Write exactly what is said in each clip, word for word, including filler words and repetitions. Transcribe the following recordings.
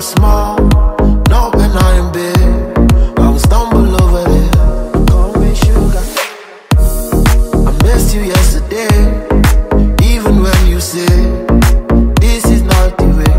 small, not when I am big. I will stumble over there. Call me sugar. I missed you yesterday, even when you say this is not the way.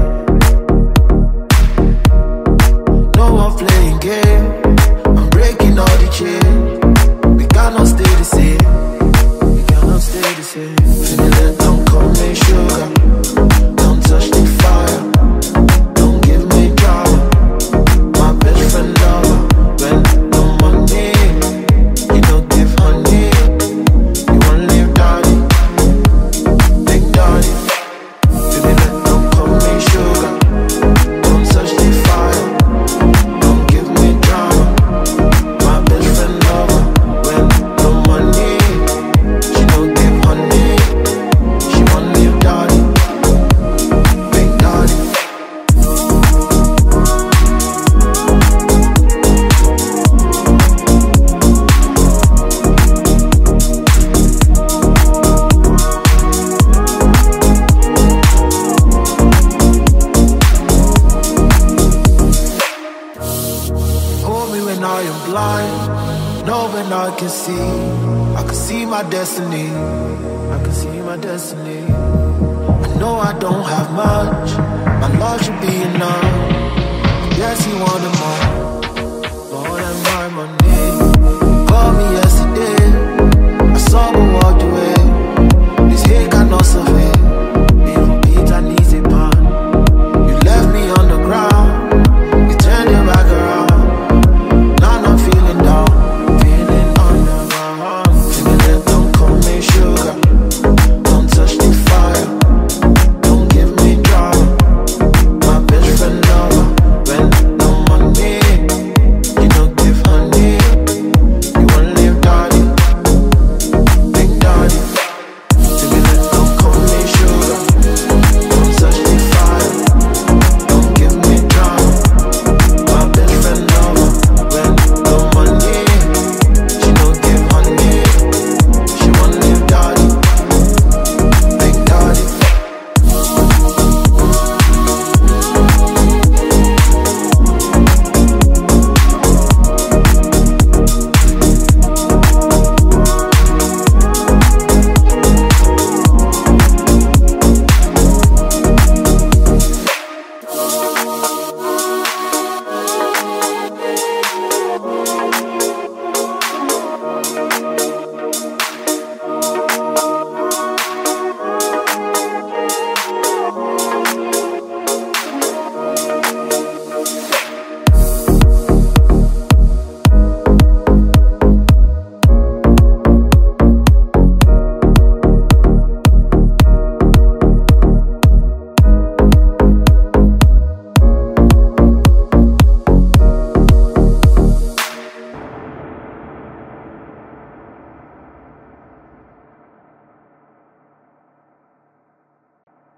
No one playing game. I'm breaking all the chains. We cannot stay the same. We cannot stay the same. Feeling that don't call me sugar. Don't touch the fire. Don't give me drama. My best friend lover. When no money, you don't give honey. You wanna live daddy, big daddy. Feeling that don't call me sugar. Don't touch the fire. Don't give me drama. My best friend lover. When no money, she don't give honey. She wanna live daddy, big daddy. Hold me when I am blind, know when I can see. I can see my destiny, I can see my destiny. I know I don't have much, my love should be enough. Yes, you want more.